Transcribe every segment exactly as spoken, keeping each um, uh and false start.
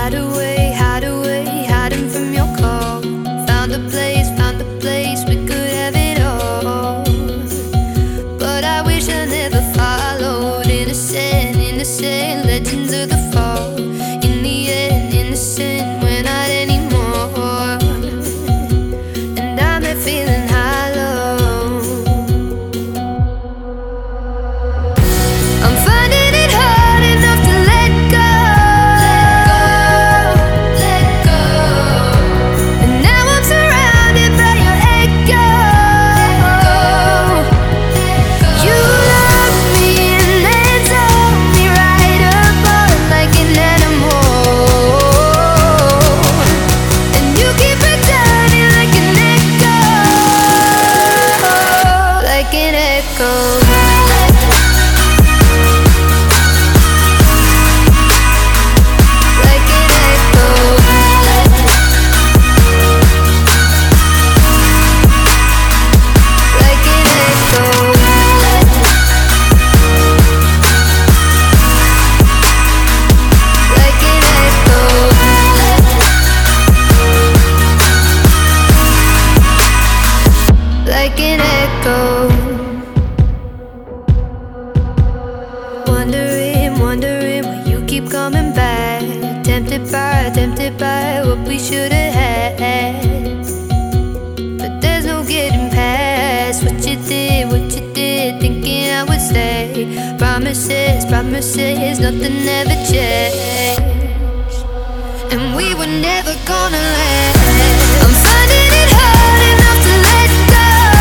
hide away, hide away, hiding from your call. Found a place, found a place we could have it all. But I wish I never followed. Innocent, innocent, legends of the fall. In the end, innocent, we're not anymore. And I'm there feeling hollow. I'm finding it hard enough to let go. Let go, let go. And now I'm surrounded by your echo. You love me and then told me right apart like an animal. And you keep returning like an echo, like an echo. Like an echo. Wondering, wondering why you keep coming back. Tempted by, tempted by what we should have had. But there's no getting past what you did, what you did, thinking I would stay. Promises, promises, nothing ever changed. And we were never gonna last. I'm finding it hard enough to let go.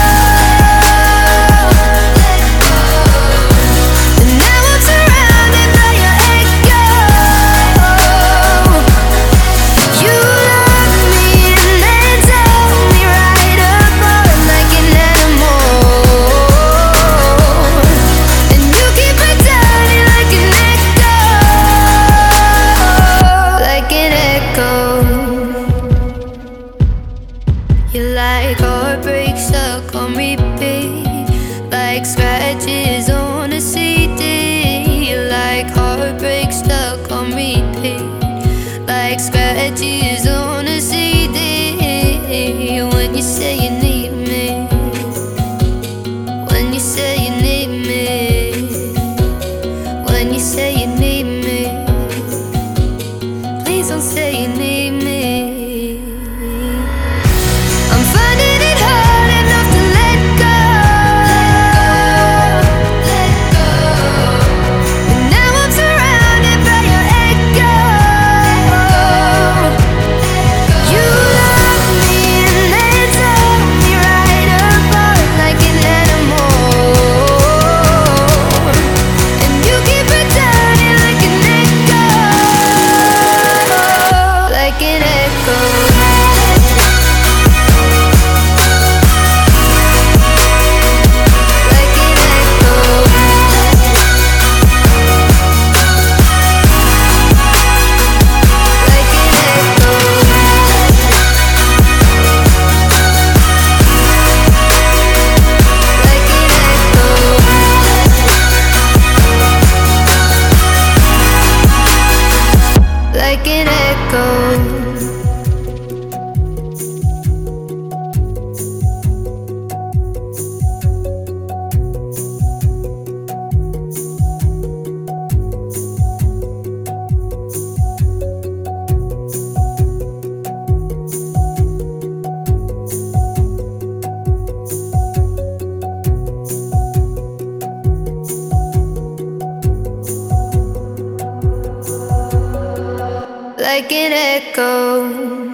You're like heartbreak stuck on repeat, like scratches on a C D. You're like heartbreak stuck on repeat, like scratches on a C D. When you say you need me, when you say you need me, when you say you need me, please don't say you need me. I'm finding it hard enough to let go. Let go, let go. And now I'm surrounded by your echo. You love me and then told me right apart like an animal. And you keep returning like an echo, like an echo. Like an echo. Like an echo.